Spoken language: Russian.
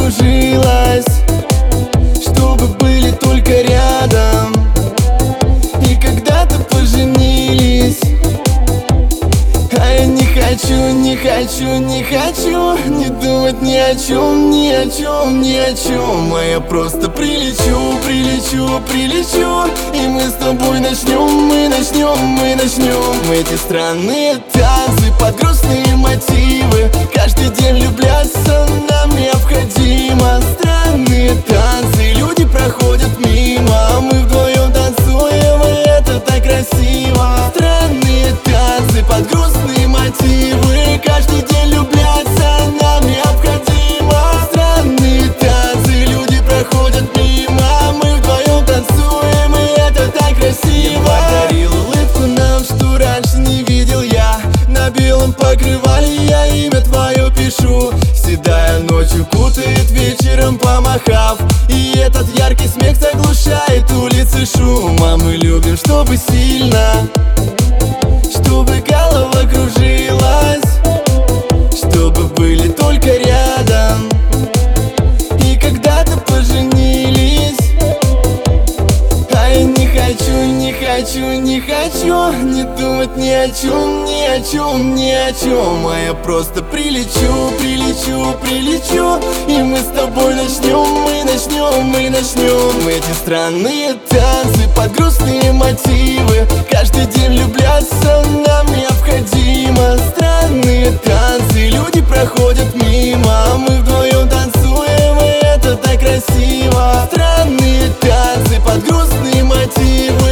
кружилась, чтобы были только рядом. И когда-то поженились, а я не хочу, не хочу, не хочу не думать ни о чем, ни о чем, ни о чем. А я просто прилечу, прилечу, прилечу, и мы с тобой начнем, мы начнем, мы начнем эти странные танцы под грустные мотивы. Каждый день влюбляться нам необходимо. Странные танцы, люди проходят мимо, а мы вдвоем танцуем, и это так красиво. Странные танцы под грустные мотивы. Каждый день влюбляться нам необходимо. Странные танцы, люди проходят мимо, а мы вдвоем танцуем, и это так красиво. Подарил улыбку нам, что раньше не видел я. На белом покрывале я имя твое пишу. Седая ночью кутает, вечером помахав, и этот яркий смех заглушает улицы шум. А мы любим, чтобы сильно, чтобы голова кружилась, чтобы были только рядом. И когда-то поженились, а я не хочу, не хочу, не хочу не думать ни о чем, ни о чем, ни о чем. А я просто прилечу, прилечу, прилечу, и мы с тобой начнем, мы начнем, мы начнем эти странные танцы под грустные мотивы. Каждый день влюбляться нам необходимо. Странные танцы, люди проходят мимо, а мы вдвоем танцуем, и это так красиво. Странные танцы под грустные мотивы.